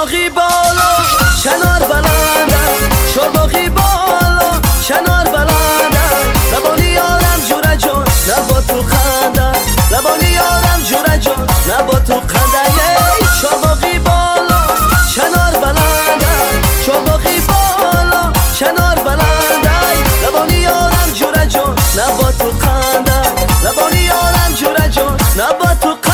شباقی بالا شنار بلندم، شباقی بالا شنار بلندم. لبانی یارم جوره جان نبا تو خنده، لبانی یارم جوره جان نبا تو خنده. شباقی بالا شنار بلندم، شباقی بالا شنار بلندم. لبانی یارم جوره جان نبا تو خنده، لبانی یارم جوره جان نبا تو خنده.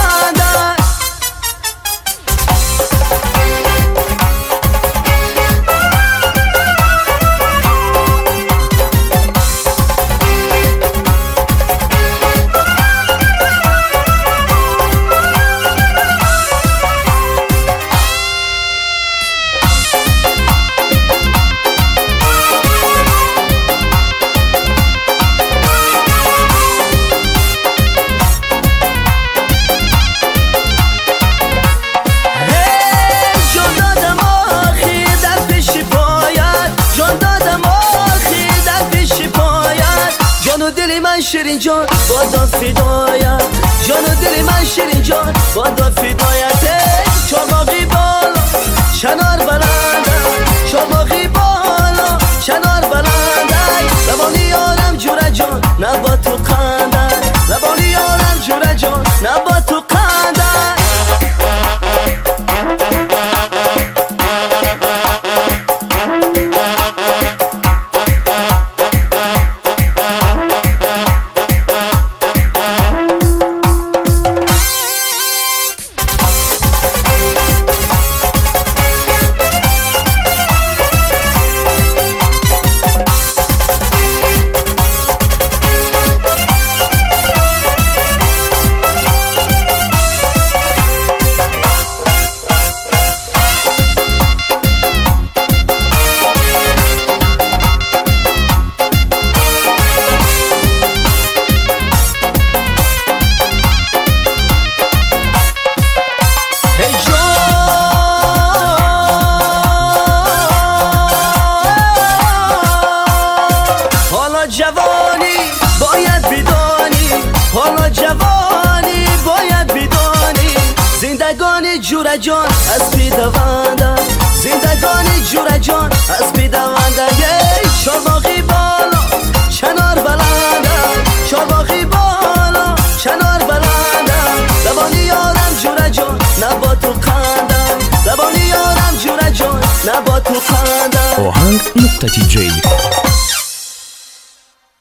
دل من شیرین جان بادا فدایت، جان و دل من شیرین جان بادا فدایت. شباقی بالا شنار بلندم، شباقی بالا شنار بلندم. لبانی یارم جوره جان نبا تو خنده، لبانی یارم جوره جان نبا تو خنده. جوانی باید بدانی، حالا جوانی باید بدانی. زندگانی جوره جان از پی دونده، زندگانی جوره جان از پی دونده. شباقی بالا شنار بلندم، شباقی بالا شنار بلندم. لبانی یارم جوره جان نبا تو خندم، لبانی یارم جوره جان نبا تو خندم. ohang.tj